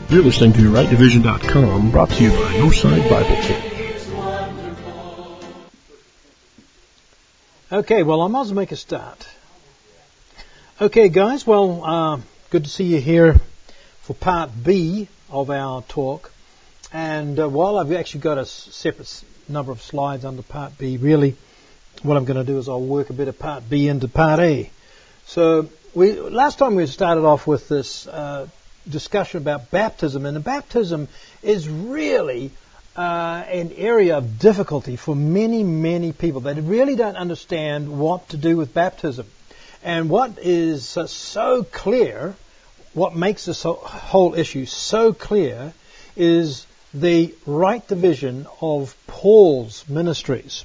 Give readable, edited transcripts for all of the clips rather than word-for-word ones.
You're listening to RightDivision.com, brought to you by Northside Bible Church. Okay, well, I might as well make a start. Okay, guys, well, good to see you here for part B of our talk. And while I've actually got a separate number of slides under part B, really what I'm going to do is I'll work a bit of part B into part A. So last time we started off with this discussion about baptism, and the baptism is really an area of difficulty for many, many people. They really don't understand what to do with baptism. And what is so clear, what makes this whole issue so clear, is the right division of Paul's ministries.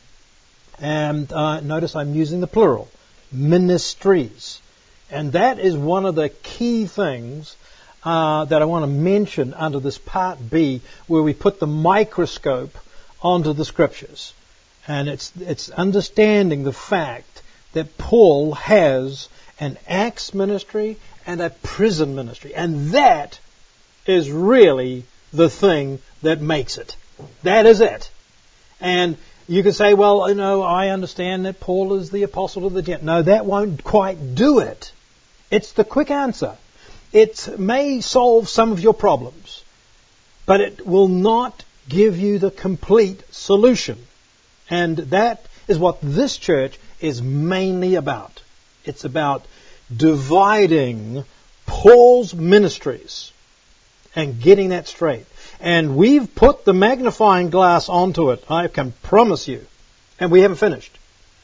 And notice I'm using the plural, ministries. And that is one of the key things that I want to mention under this part B, where we put the microscope onto the Scriptures. And it's understanding the fact that Paul has an Acts ministry and a prison ministry. And that is really the thing that makes it. That is it. And you can say, well, I understand that Paul is the apostle of the Gentiles. No, that won't quite do it. It's the quick answer. It may solve some of your problems, but it will not give you the complete solution. And that is what this church is mainly about. It's about dividing Paul's ministries and getting that straight. And we've put the magnifying glass onto it, I can promise you. And we haven't finished.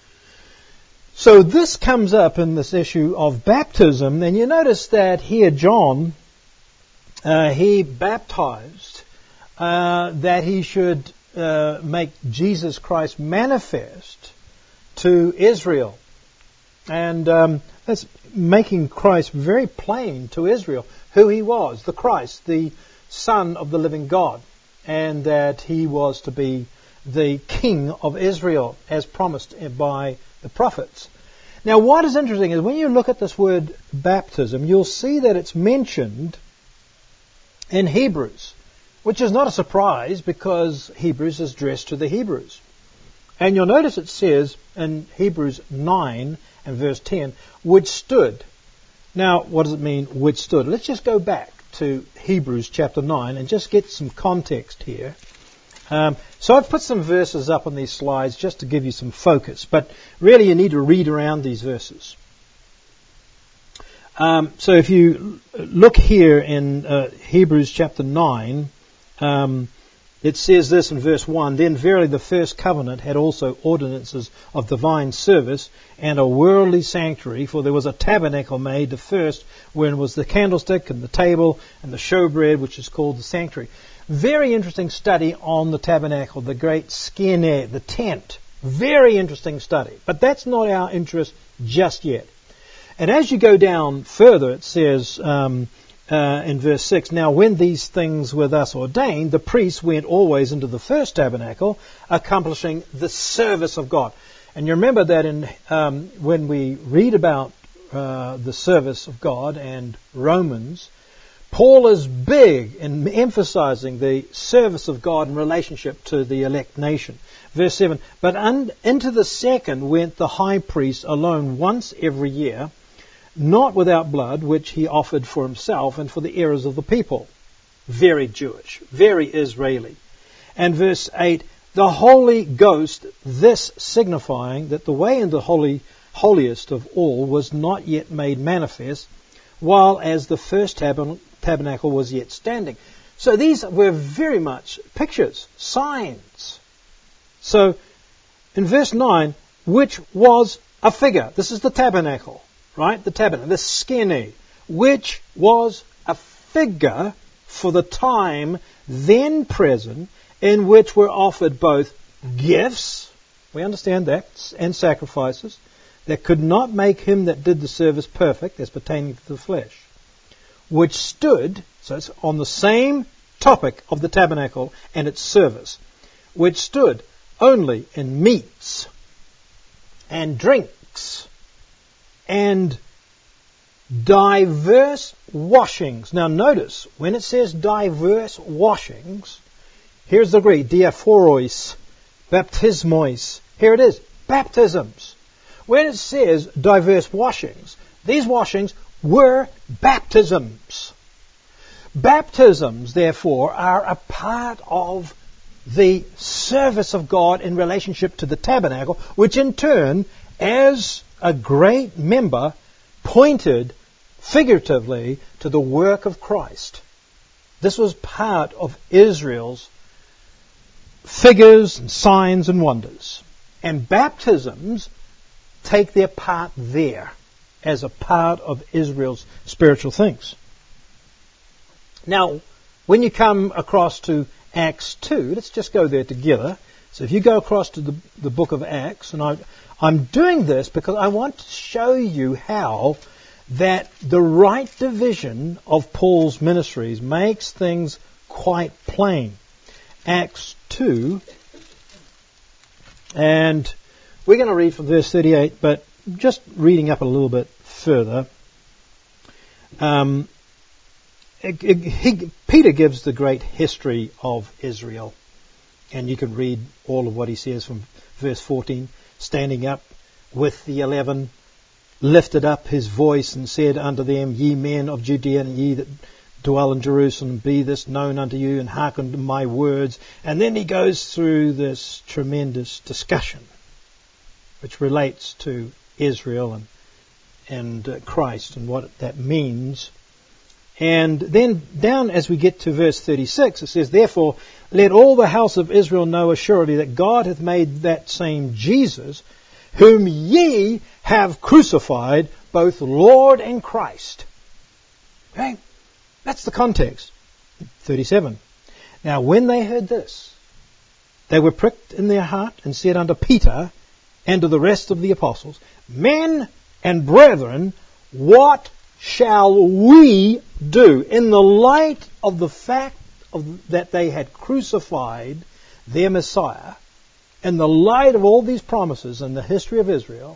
So this comes up in this issue of baptism, and you notice that here John, he baptized that he should make Jesus Christ manifest to Israel. And that's making Christ very plain to Israel, who he was, the Christ, the Son of the living God, and that he was to be the King of Israel, as promised by the prophets. Now, what is interesting is when you look at this word baptism, you'll see that it's mentioned in Hebrews, which is not a surprise because Hebrews is addressed to the Hebrews. And you'll notice it says in Hebrews 9 and verse 10, which stood. Now, what does it mean, which stood? Let's just go back to Hebrews chapter 9 and just get some context here. So I've put some verses up on these slides just to give you some focus, but really you need to read around these verses. So if you look here in Hebrews chapter 9, it says this in verse 1, Then verily the first covenant had also ordinances of divine service and a worldly sanctuary, for there was a tabernacle made, the first, wherein was the candlestick and the table and the showbread, which is called the sanctuary. Very interesting study on the tabernacle, the great skene, the tent. Very interesting study. But that's not our interest just yet. And as you go down further, it says in verse 6, Now when these things were thus ordained, the priests went always into the first tabernacle, accomplishing the service of God. And you remember that when we read about the service of God and Romans, Paul is big in emphasizing the service of God in relationship to the elect nation. Verse 7, But into the second went the high priest alone once every year, not without blood, which he offered for himself and for the errors of the people. Very Jewish, very Israeli. And verse 8, The Holy Ghost, this signifying that the way into the holiest of all was not yet made manifest, while as the first tabernacle was yet standing. So these were very much pictures, signs. So in verse 9, which was a figure. This is the tabernacle, right? The tabernacle, the skene, which was a figure for the time then present, in which were offered both gifts, we understand that, and sacrifices, that could not make him that did the service perfect, as pertaining to the flesh, which stood, so it's on the same topic of the tabernacle and its service, which stood only in meats and drinks and diverse washings. Now notice, when it says diverse washings, here's the Greek, diaphoros, baptismos. Here it is, baptisms. When it says diverse washings, these washings were baptisms. Baptisms, therefore, are a part of the service of God in relationship to the tabernacle, which in turn, as a great member, pointed figuratively to the work of Christ. This was part of Israel's figures and signs and wonders. And baptisms take their part there as a part of Israel's spiritual things. Now, when you come across to Acts 2, let's just go there together. So if you go across to the book of Acts, and I'm doing this because I want to show you how that the right division of Paul's ministries makes things quite plain. Acts 2, and we're going to read from verse 38, but just reading up a little bit further. Peter gives the great history of Israel, and you can read all of what he says from verse 14. Standing up with the 11, lifted up his voice and said unto them, Ye men of Judea, and ye that dwell in Jerusalem, be this known unto you, and hearken to my words. And then he goes through this tremendous discussion, which relates to Israel and Christ and what that means. And then down as we get to verse 36, it says, Therefore let all the house of Israel know assuredly that God hath made that same Jesus, whom ye have crucified, both Lord and Christ. Okay? That's the context. 37. Now when they heard this, they were pricked in their heart and said unto Peter and to the rest of the apostles, Men and brethren, what shall we do? In the light of the fact that they had crucified their Messiah, in the light of all these promises in the history of Israel,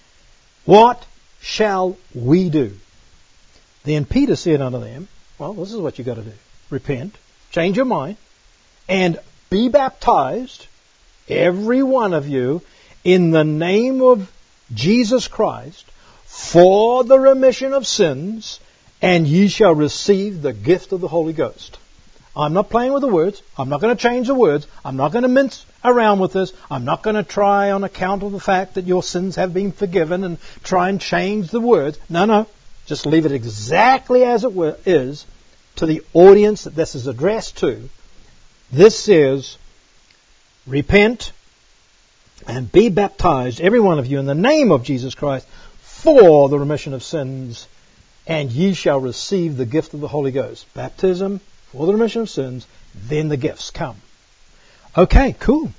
what shall we do? Then Peter said unto them, well, this is what you've got to do. Repent, change your mind, and be baptized, every one of you, in the name of Jesus Christ, for the remission of sins, and ye shall receive the gift of the Holy Ghost. I'm not playing with the words. I'm not going to change the words. I'm not going to mince around with this. I'm not going to try on account of the fact that your sins have been forgiven and try and change the words. No. Just leave it exactly as it is to the audience that this is addressed to. This says, repent and be baptized, every one of you, in the name of Jesus Christ, for the remission of sins, and ye shall receive the gift of the Holy Ghost. Baptism for the remission of sins, then the gifts come. Okay, cool.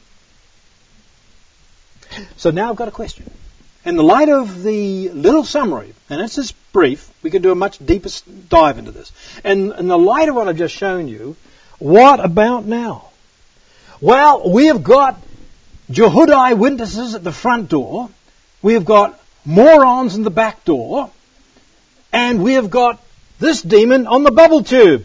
So now I've got a question. In the light of the little summary, and it's just brief, we can do a much deeper dive into this. And in the light of what I've just shown you, what about now? Well, we have got Jehudi witnesses at the front door. We have got morons in the back door. And we have got this demon on the bubble tube.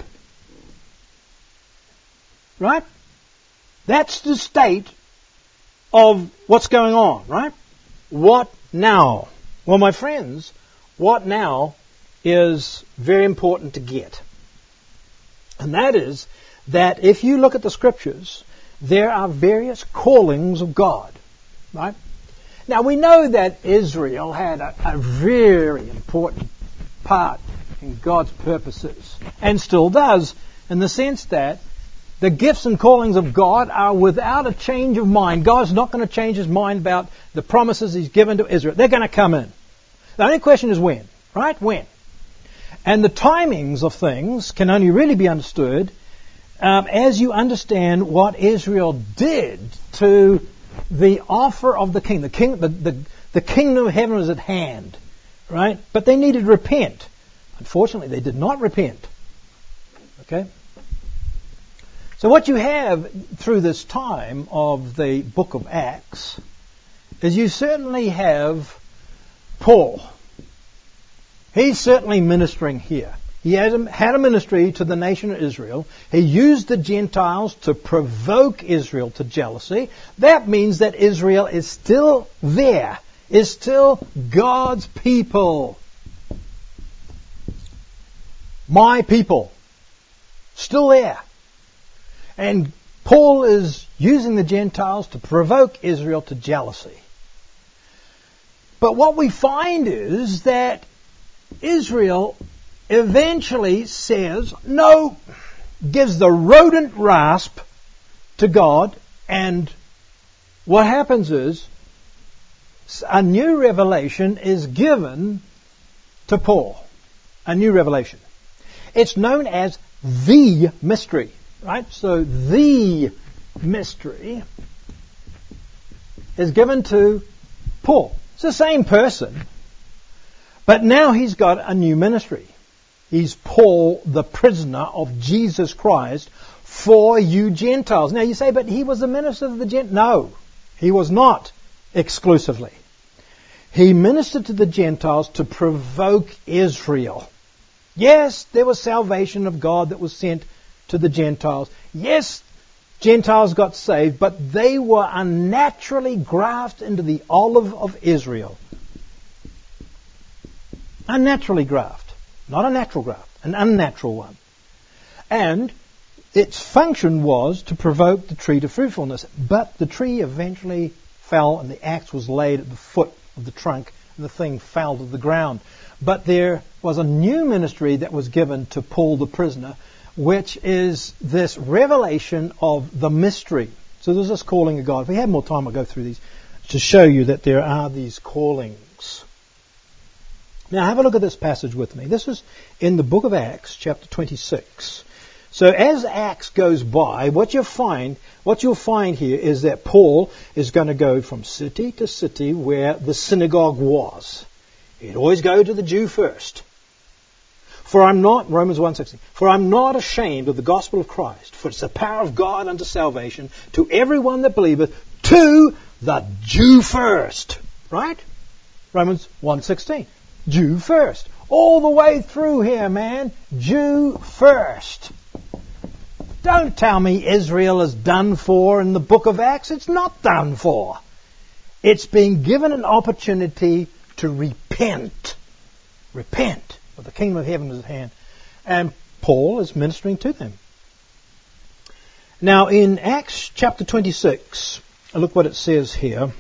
Right? That's the state of what's going on, right? What now? Well, my friends, what now is very important to get. And that is that if you look at the Scriptures, there are various callings of God, right? Now, we know that Israel had a very important part in God's purposes, and still does, in the sense that the gifts and callings of God are without a change of mind. God's not going to change His mind about the promises He's given to Israel. They're going to come in. The only question is when, right? When? And the timings of things can only really be understood as you understand what Israel did to the offer of the king. The kingdom of heaven was at hand, right? But they needed to repent. Unfortunately, they did not repent. Okay? So what you have through this time of the book of Acts is you certainly have Paul. He's certainly ministering here. He had a ministry to the nation of Israel. He used the Gentiles to provoke Israel to jealousy. That means that Israel is still there, is still God's people. My people. Still there. And Paul is using the Gentiles to provoke Israel to jealousy. But what we find is that Israel eventually says no, gives the rodent rasp to God, and what happens is a new revelation is given to Paul. A new revelation. It's known as the mystery, right? So the mystery is given to Paul. It's the same person, but now he's got a new ministry. He's Paul, the prisoner of Jesus Christ for you Gentiles. Now you say, but he was the minister of the Gentiles. No, he was not exclusively. He ministered to the Gentiles to provoke Israel. Yes, there was salvation of God that was sent to the Gentiles. Yes, Gentiles got saved, but they were unnaturally grafted into the olive of Israel. Unnaturally grafted. Not a natural graft, an unnatural one. And its function was to provoke the tree to fruitfulness. But the tree eventually fell and the axe was laid at the foot of the trunk and the thing fell to the ground. But there was a new ministry that was given to Paul the prisoner, which is this revelation of the mystery. So there's this calling of God. If we had more time, I'll go through these to show you that there are these callings. Now have a look at this passage with me. This is in the book of Acts, chapter 26. So as Acts goes by, what you'll find here is that Paul is going to go from city to city where the synagogue was. He'd always go to the Jew first. Romans 1:16, for I'm not ashamed of the gospel of Christ, for it's the power of God unto salvation to everyone that believeth, to the Jew first. Right? Romans 1:16. Jew first. All the way through here, man. Jew first. Don't tell me Israel is done for in the book of Acts. It's not done for. It's been given an opportunity to repent. Repent. For the kingdom of heaven is at hand. And Paul is ministering to them. Now in Acts chapter 26, look what it says here.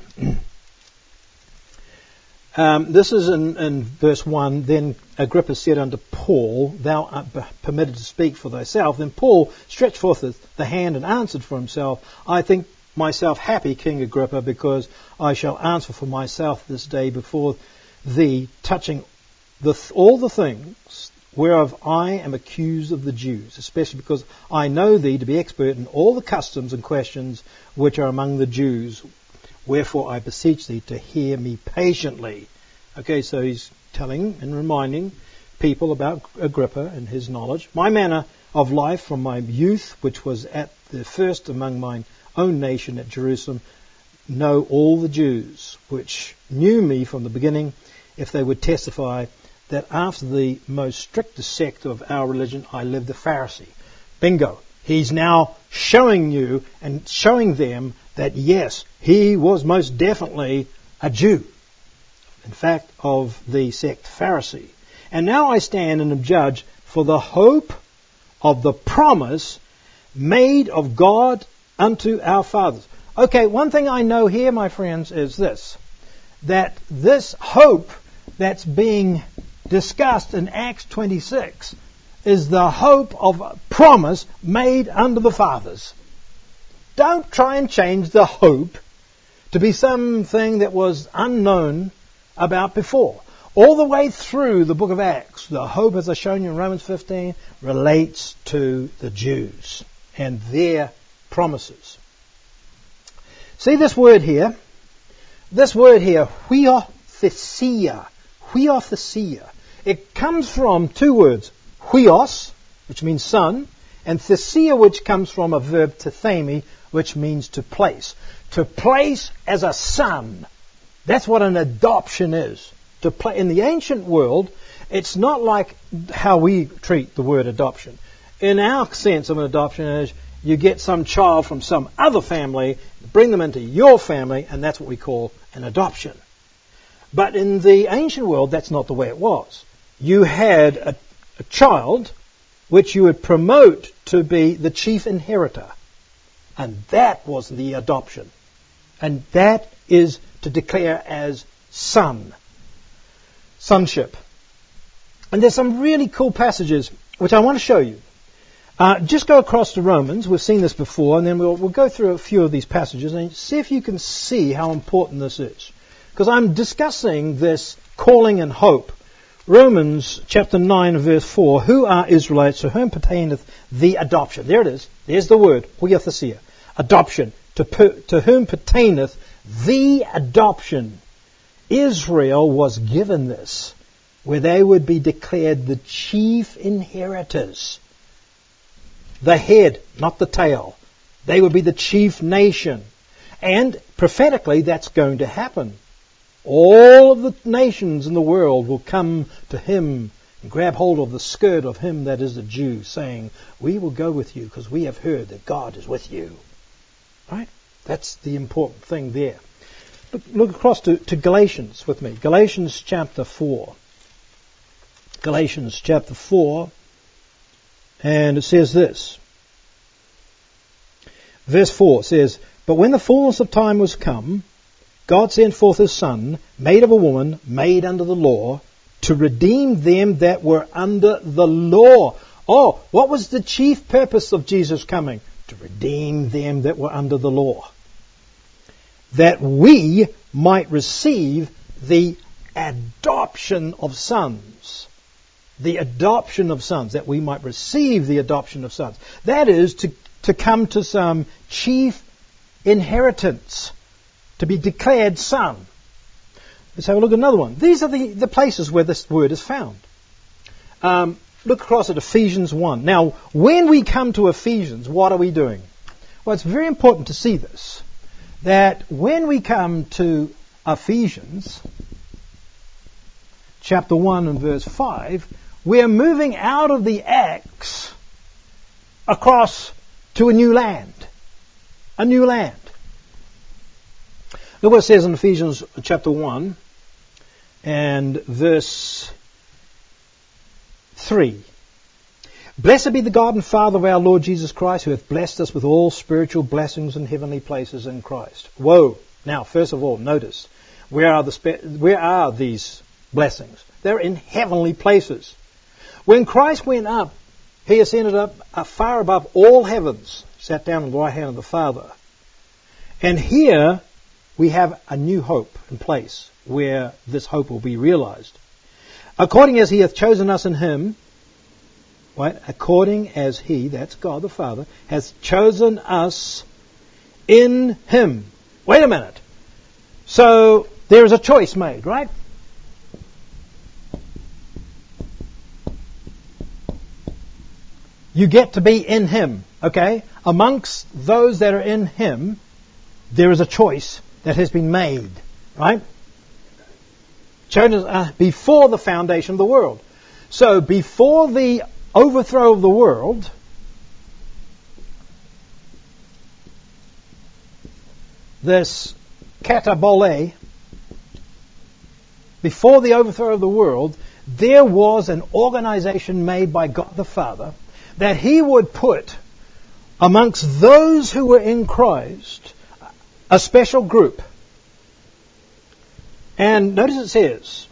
This is in verse 1. Then Agrippa said unto Paul, thou art permitted to speak for thyself. Then Paul stretched forth the hand and answered for himself, I think myself happy, King Agrippa, because I shall answer for myself this day before thee, touching all the things whereof I am accused of the Jews, especially because I know thee to be expert in all the customs and questions which are among the Jews. Wherefore I beseech thee to hear me patiently. Okay, so he's telling and reminding people about Agrippa and his knowledge. My manner of life from my youth, which was at the first among mine own nation at Jerusalem, know all the Jews, which knew me from the beginning, if they would testify that after the most strictest sect of our religion, I lived a Pharisee. Bingo. He's now showing you and showing them that yes, he was most definitely a Jew. In fact, of the sect Pharisee. And now I stand and am judged for the hope of the promise made of God unto our fathers. Okay, one thing I know here, my friends, is this. That this hope that's being discussed in Acts 26 is the hope of a promise made unto the fathers. Don't try and change the hope to be something that was unknown about before. All the way through the book of Acts, the hope, as I've shown you in Romans 15, relates to the Jews and their promises. See this word here? This word here, huiothesia. Huiothesia. It comes from two words, huios, which means son, and thesia, which comes from a verb tethemi, which means to place. To place as a son. That's what an adoption is. In the ancient world, It's not like how we treat the word adoption. In our sense of an adoption is you get some child from some other family, bring them into your family, and that's what we call an adoption. But in the ancient world, that's not the way it was. You had a child which you would promote to be the chief inheritor. And that was the adoption. And that is to declare as son. Sonship. And there's some really cool passages which I want to show you. Just go across to Romans. We've seen this before, and then we'll go through a few of these passages and see if you can see how important this is. Because I'm discussing this calling and hope. Romans chapter 9 verse 4. Who are Israelites, to whom pertaineth the adoption? There it is. There's the word. Huiothesia. Adoption. To whom pertaineth the adoption. Israel was given this, where they would be declared the chief inheritors. The head, not the tail. They would be the chief nation. And prophetically, that's going to happen. All of the nations in the world will come to him and grab hold of the skirt of him that is a Jew, saying, we will go with you because we have heard that God is with you. Right? That's the important thing there. Look across to Galatians with me. Galatians chapter 4. Galatians chapter 4. And it says this. Verse 4 says, but when the fullness of time was come, God sent forth his Son, made of a woman, made under the law, to redeem them that were under the law. Oh, what was the chief purpose of Jesus coming? To redeem them that were under the law. That we might receive the adoption of sons. The adoption of sons. That we might receive the adoption of sons. That is to come to some chief inheritance. To be declared son. Let's have a look at another one. These are the places where this word is found. Look across at Ephesians 1. Now, when we come to Ephesians, what are we doing? Well, it's very important to see this. That when we come to Ephesians, chapter 1 and verse 5, we're moving out of the Acts across to a new land. A new land. Look what it says in Ephesians chapter 1 and verse 3. Blessed be the God and Father of our Lord Jesus Christ, who hath blessed us with all spiritual blessings in heavenly places in Christ. Whoa. Now, first of all, notice, where are these blessings? They're in heavenly places. When Christ went up, he ascended up far above all heavens, sat down on the right hand of the Father. And here we have a new hope in place where this hope will be realized. According as he hath chosen us in him, right? According as he, that's God the Father, has chosen us in him. Wait a minute. So there is a choice made, right? You get to be in him, okay? Amongst those that are in him, there is a choice that has been made, right? Chosen before the foundation of the world. So before the overthrow of the world, this katabole, before the overthrow of the world, there was an organization made by God the Father that he would put amongst those who were in Christ a special group. And notice it says,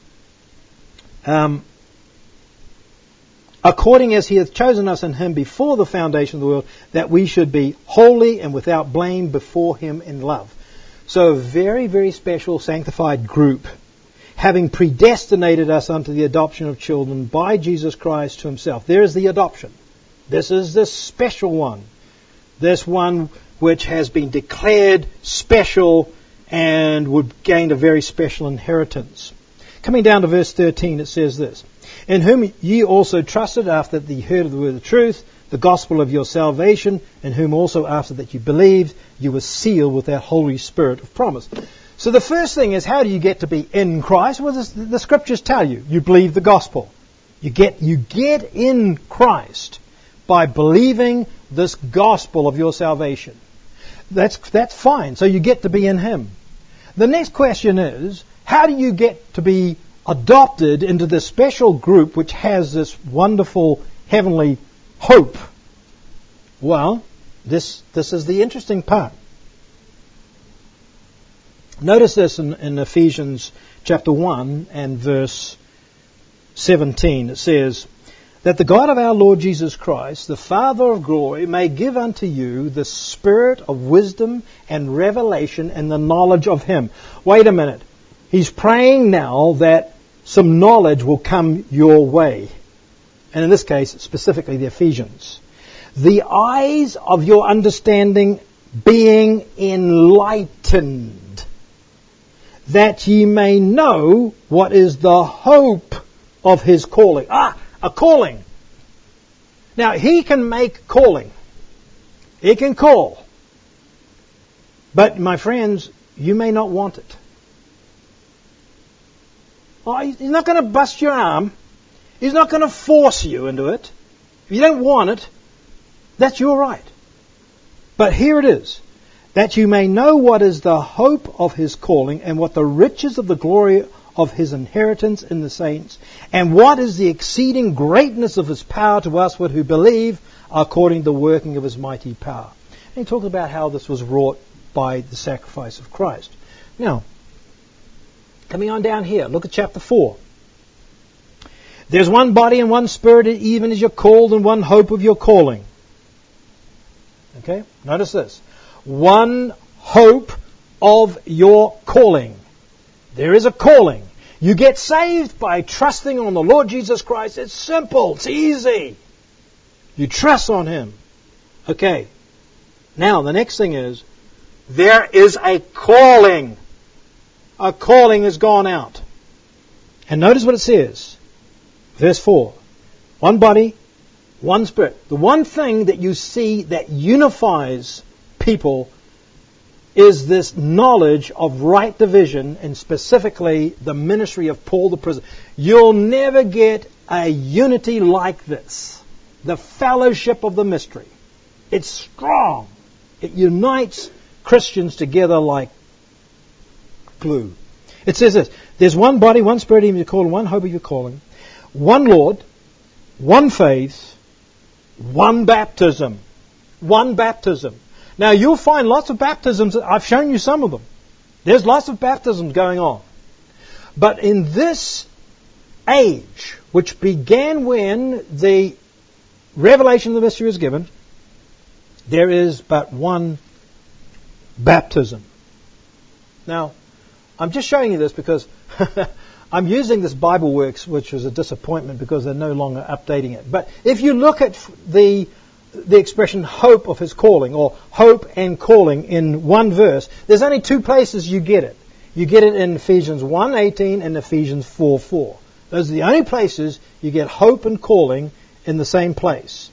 according as he hath chosen us in him before the foundation of the world, that we should be holy and without blame before him in love. So a very, very special sanctified group, having predestinated us unto the adoption of children by Jesus Christ to himself. There is the adoption. This is the special one. This one which has been declared special and would gain a very special inheritance. Coming down to verse 13, it says this. In whom ye also trusted after that ye heard of the word of truth, the gospel of your salvation, in whom also after that you believed, you were sealed with that Holy Spirit of promise. So the first thing is, how do you get to be in Christ? Well, the Scriptures tell you. You believe the gospel. You get in Christ by believing this gospel of your salvation. That's fine. So you get to be in Him. The next question is, how do you get to be adopted into this special group which has this wonderful heavenly hope? Well, this is the interesting part. Notice this in Ephesians chapter 1 and verse 17. It says, that the God of our Lord Jesus Christ, the Father of glory, may give unto you the spirit of wisdom and revelation and the knowledge of Him. Wait a minute. He's praying now that some knowledge will come your way. And in this case, specifically the Ephesians. The eyes of your understanding being enlightened, that ye may know what is the hope of His calling. A calling. Now, He can make calling. He can call. But, my friends, you may not want it. Well, He's not going to bust your arm. He's not going to force you into it. If you don't want it, that's your right. But here it is. That you may know what is the hope of His calling, and what the riches of the glory of His inheritance in the saints, and what is the exceeding greatness of His power to us who believe, according to the working of His mighty power. And he talks about how this was wrought by the sacrifice of Christ. Now, coming on down here, look at chapter 4. There's one body and one Spirit, even as you're called, and one hope of your calling. Okay? Notice this. One hope of your calling. There is a calling. You get saved by trusting on the Lord Jesus Christ. It's simple. It's easy. You trust on Him. Okay. Now, the next thing is, there is a calling. A calling has gone out. And notice what it says. Verse 4. One body, one Spirit. The one thing that you see that unifies people is this knowledge of right division, and specifically the ministry of Paul the prisoner. You'll never get a unity like this. The fellowship of the mystery. It's strong. It unites Christians together like glue. It says this. There's one body, one Spirit, even you call, one hope of your calling. One Lord, one faith, one baptism. One baptism. Now, you'll find lots of baptisms. I've shown you some of them. There's lots of baptisms going on. But in this age, which began when the revelation of the mystery was given, there is but one baptism. Now, I'm just showing you this because I'm using this Bible Works, which was a disappointment because they're no longer updating it. But if you look at the expression hope of His calling, or hope and calling in one verse, there's only two places you get it. You get it in Ephesians 1:18 and Ephesians 4:4. Those are the only places you get hope and calling in the same place.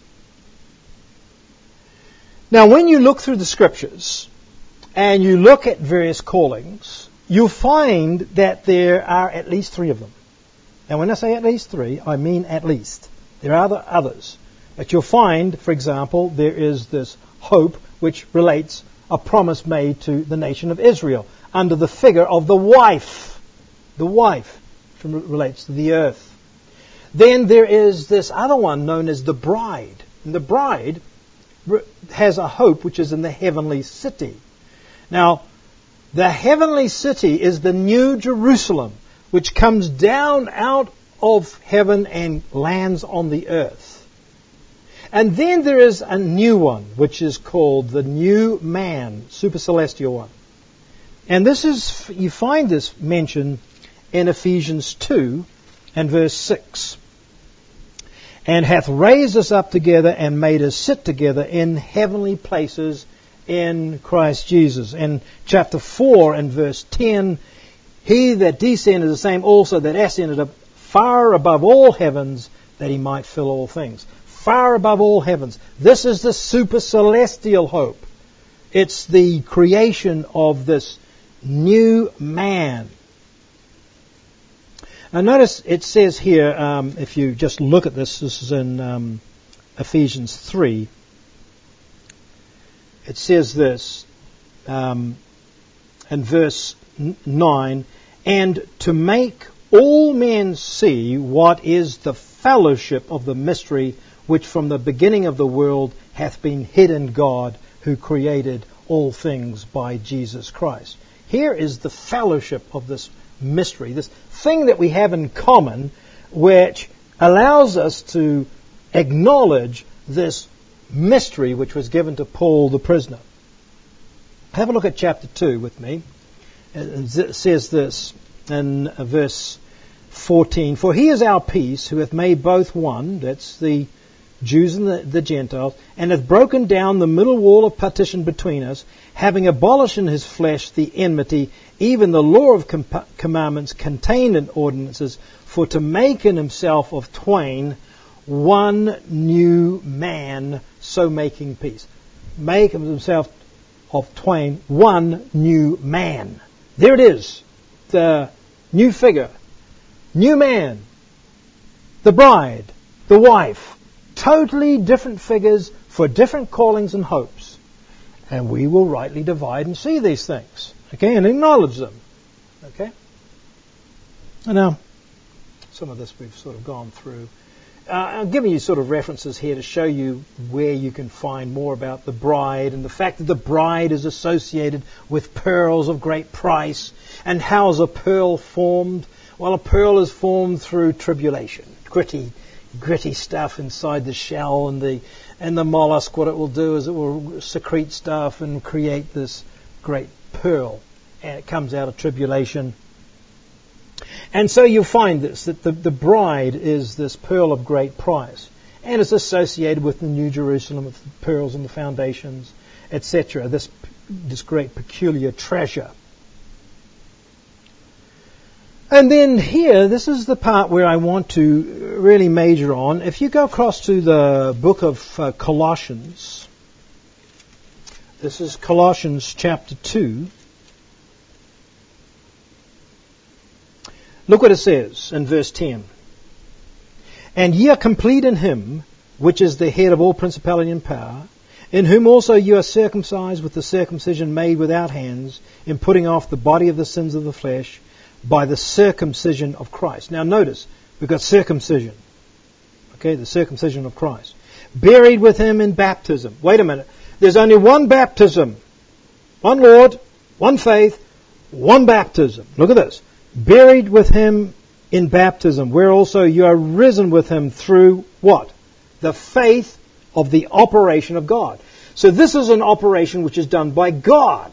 Now, when you look through the Scriptures and you look at various callings, you'll find that there are at least three of them. And when I say at least three, I mean at least. There are others. But you'll find, for example, there is this hope which relates a promise made to the nation of Israel under the figure of the wife. The wife relates to the earth. Then there is this other one known as the bride. And the bride has a hope which is in the heavenly city. Now, the heavenly city is the new Jerusalem, which comes down out of heaven and lands on the earth. And then there is a new one, which is called the new man, super celestial one. And this is, you find this mentioned in Ephesians 2 and verse 6. And hath raised us up together and made us sit together in heavenly places in Christ Jesus. In chapter 4 and verse 10, He that descended is the same also that ascended up far above all heavens, that He might fill all things. Far above all heavens. This is the super celestial hope. It's the creation of this new man. Now notice it says here, if you just look at this is in Ephesians 3. It says this in verse 9, and to make all men see what is the fellowship of the mystery which from the beginning of the world hath been hid in God, who created all things by Jesus Christ. Here is the fellowship of this mystery, this thing that we have in common, which allows us to acknowledge this mystery which was given to Paul the prisoner. Have a look at chapter 2 with me. It says this in verse 14, for he is our peace, who hath made both one, that's the Jews and the Gentiles, and hath broken down the middle wall of partition between us, having abolished in his flesh the enmity, even the law of commandments contained in ordinances, for to make in himself of twain one new man, so making peace. Make of himself of twain one new man. There it is, the new figure, new man, the bride, the wife. Totally different figures for different callings and hopes. And we will rightly divide and see these things, okay, and acknowledge them, okay. And now, some of this we've sort of gone through. I'm giving you sort of references here to show you where you can find more about the bride and the fact that the bride is associated with pearls of great price. And how is a pearl formed? Well, a pearl is formed through tribulation, gritty stuff inside the shell, and the mollusk. What it will do is it will secrete stuff and create this great pearl, and it comes out of tribulation. And so you'll find this, that the bride is this pearl of great price, and it's associated with the New Jerusalem, with the pearls and the foundations, etc. This great peculiar treasure. And then here, this is the part where I want to really major on. If you go across to the book of Colossians, this is Colossians chapter 2. Look what it says in verse 10. And ye are complete in him, which is the head of all principality and power, in whom also you are circumcised with the circumcision made without hands, in putting off the body of the sins of the flesh, by the circumcision of Christ. Now notice, we've got circumcision. Okay, the circumcision of Christ. Buried with him in baptism. Wait a minute. There's only one baptism. One Lord, one faith, one baptism. Look at this. Buried with him in baptism, where also you are risen with him through what? The faith of the operation of God. So this is an operation which is done by God.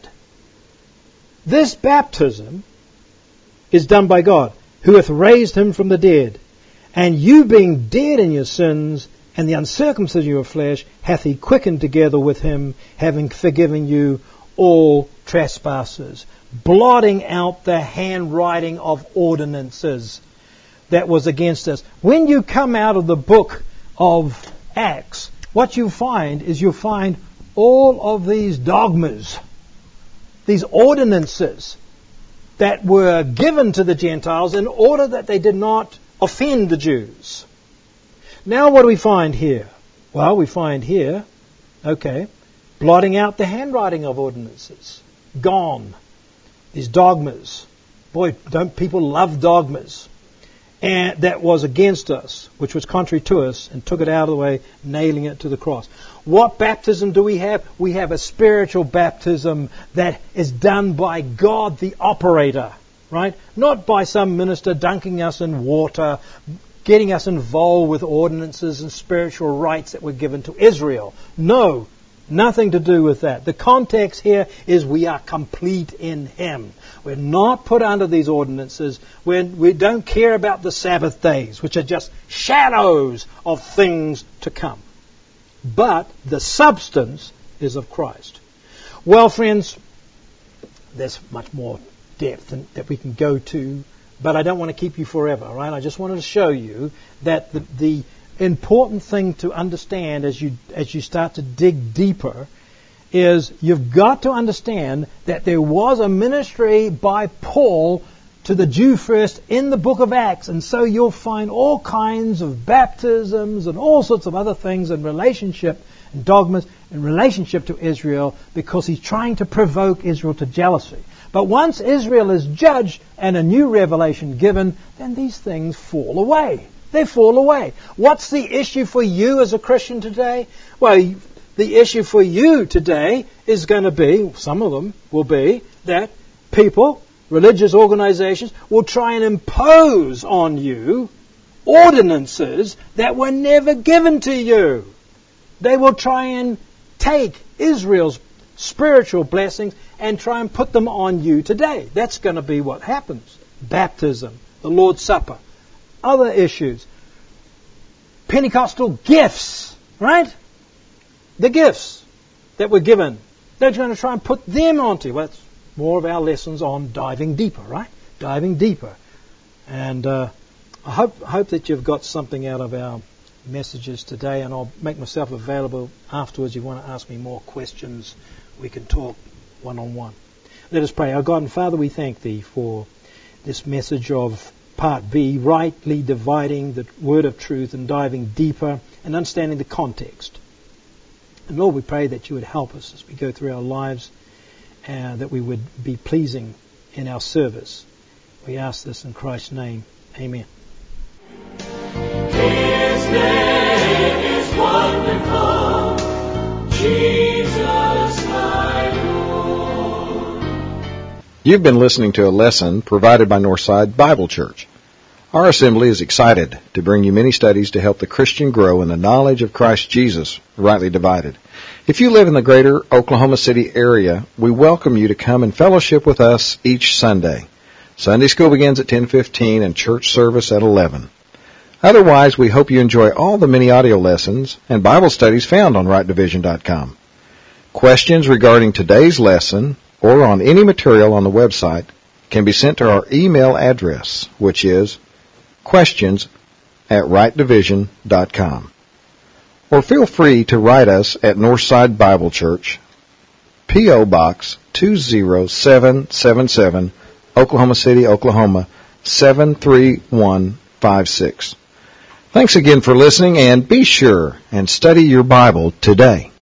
This baptism is done by God, who hath raised him from the dead. And you being dead in your sins and the uncircumcision of your flesh, hath he quickened together with him, having forgiven you all trespasses, blotting out the handwriting of ordinances that was against us. When you come out of the book of Acts, what you find is you'll find all of these dogmas, these ordinances that were given to the Gentiles in order that they did not offend the Jews. Now what do we find here? Well, we find here, blotting out the handwriting of ordinances. Gone. These dogmas. Boy, don't people love dogmas. And that was against us, which was contrary to us, and took it out of the way, nailing it to the cross. What baptism do we have? We have a spiritual baptism that is done by God the operator, right? Not by some minister dunking us in water, getting us involved with ordinances and spiritual rites that were given to Israel. No, nothing to do with that. The context here is we are complete in Him. We're not put under these ordinances. We don't care about the Sabbath days, which are just shadows of things to come. But the substance is of Christ. Well, friends, there's much more depth that we can go to, but I don't want to keep you forever, right? I just wanted to show you that the important thing to understand as you start to dig deeper is you've got to understand that there was a ministry by Paul to the Jew first in the book of Acts, and so you'll find all kinds of baptisms and all sorts of other things in relationship and dogmas in relationship to Israel, because he's trying to provoke Israel to jealousy. But once Israel is judged and a new revelation given, then these things fall away. They fall away. What's the issue for you as a Christian today? Well, the issue for you today is going to be, some of them will be, that people, religious organizations, will try and impose on you ordinances that were never given to you. They will try and take Israel's spiritual blessings and try and put them on you today. That's going to be what happens. Baptism, the Lord's Supper, other issues. Pentecostal gifts, right? The gifts that were given. They're going to try and put them onto you. Well, that's more of our lessons on diving deeper, right? Diving deeper. And I hope that you've got something out of our messages today, and I'll make myself available afterwards. If you want to ask me more questions, we can talk one-on-one. Let us pray. Our God and Father, we thank Thee for this message of Part B, rightly dividing the word of truth and diving deeper and understanding the context. And Lord, we pray that You would help us as we go through our lives, that we would be pleasing in our service. We ask this in Christ's name. Amen. His name is wonderful, Jesus my Lord. You've been listening to a lesson provided by Northside Bible Church. Our assembly is excited to bring you many studies to help the Christian grow in the knowledge of Christ Jesus, rightly divided. If you live in the greater Oklahoma City area, we welcome you to come and fellowship with us each Sunday. Sunday school begins at 10:15 and church service at 11. Otherwise, we hope you enjoy all the many audio lessons and Bible studies found on rightdivision.com. Questions regarding today's lesson or on any material on the website can be sent to our email address, which is questions@rightdivision.com. Or feel free to write us at Northside Bible Church, P.O. Box 20777, Oklahoma City, Oklahoma 73156. Thanks again for listening, and be sure and study your Bible today.